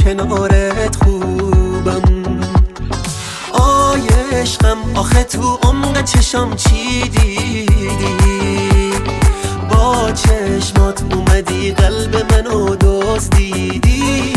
کنارت خوبم. آی عشقم آخه تو عمق چشام چی دیدی؟ با چشمات اومدی قلب منو دزدیدی.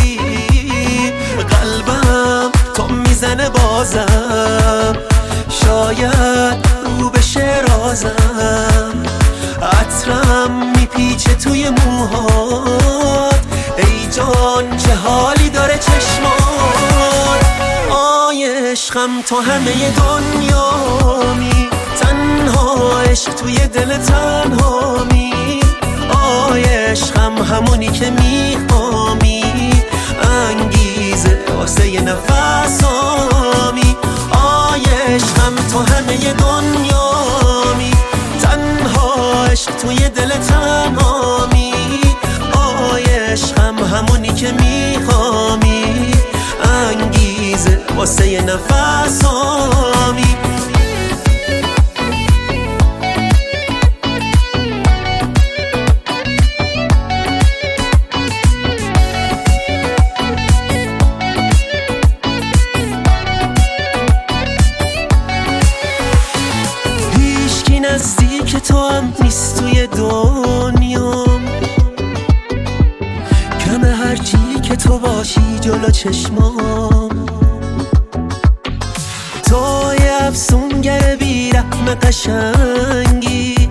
قلبم تو میزنه بازم، شاید رو بشه رازم. عطرم میپیچه توی موهات، ای جان چه حالی داره چشمات. آی عشقم تو همه دنیامی، تنها عشق توی دل تنهامی. آی عشقم همونی که میخوامی، انگیزه واسه نفسامی. آی عشقم تو همه دنیامی، تنها عشق توی دل تنهامی. آی عشقم همونی که میخوامی، انگیزه واسه نفسامی. هیچکی نزدیک تو هم نیست توی دنیام، کمه هرچی که تو باشی جلو چشمام. تو یه افسونگر بی‌رحم قشنگی،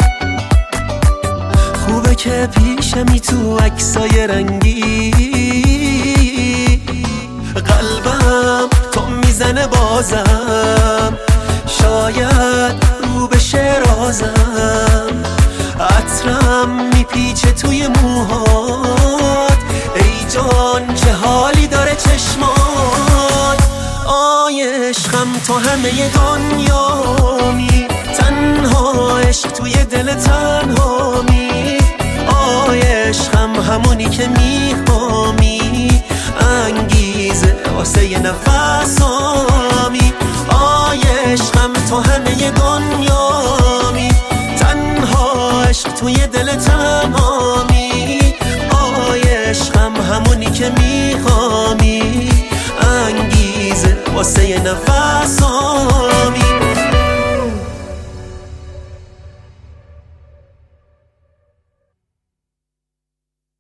خوبه که پیشمی تو عکسای رنگی. قلبم تو میزنه بازم، شاید رو بشه رازم. عطرم میپیچه توی موهات، ای جان چه حالی داره چشمات. آی عشقم تو همه دنیامی، تنها عشق توی دل تنهامی. آی عشقم همونی که میخوامی، انگیزه واسه نفسامی. آی عشقم تو همه دنیامی، تنها عشق توی دل تنهامی. آی عشقم همونی که میخوامی، انگیزه واسه نفسامی.